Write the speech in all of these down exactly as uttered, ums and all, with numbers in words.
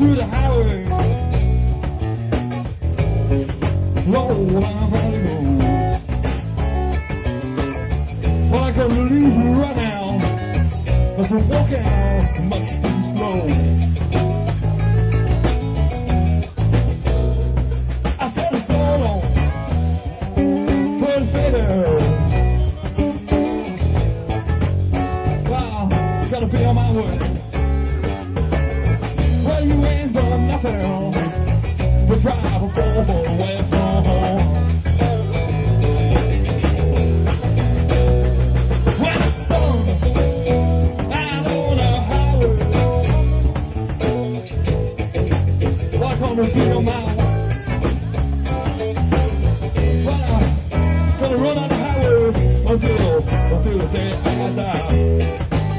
to the highway. Roll, I'm ready to go. Well, I can leave you right now, but I'm walking much too slow. I said it's so long, but it's better. Well, gotta be on my way. Well, you ain't done nothing but drive a ball away from home. When the sun out on the highway, like on the field mile, well, I'm gonna run on the highway until, until the day I die.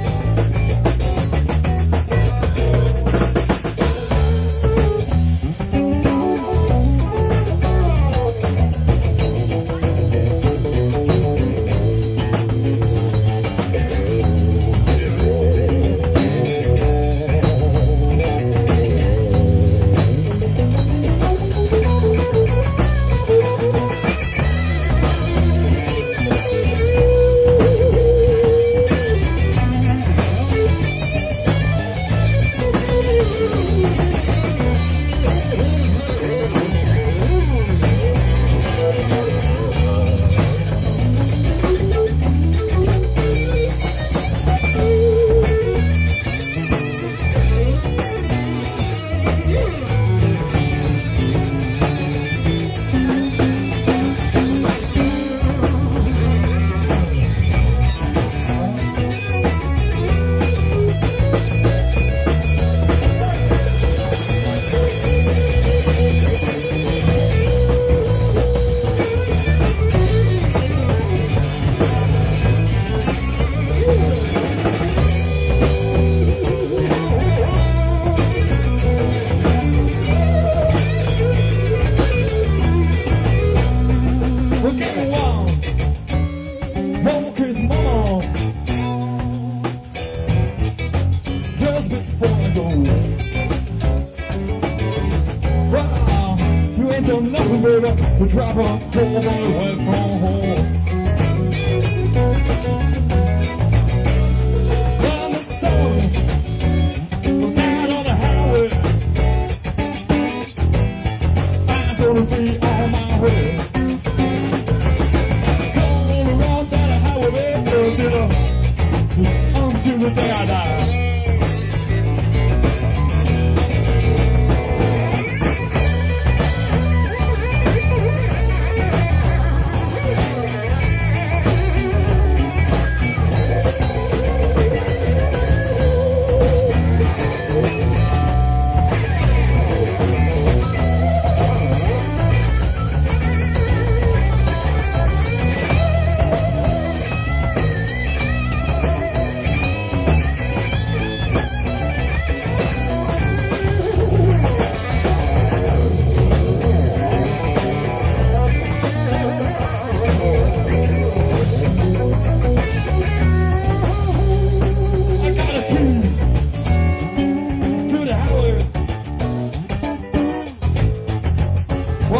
Just before I go, well, you ain't done nothing, baby, to drive a poor boy away from home. When the sun goes down on the highway, I'm gonna be on my way. Gonna run down the highway, baby, till the, until the day I die.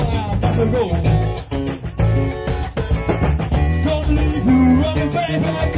Go. Don't leave you running, baby.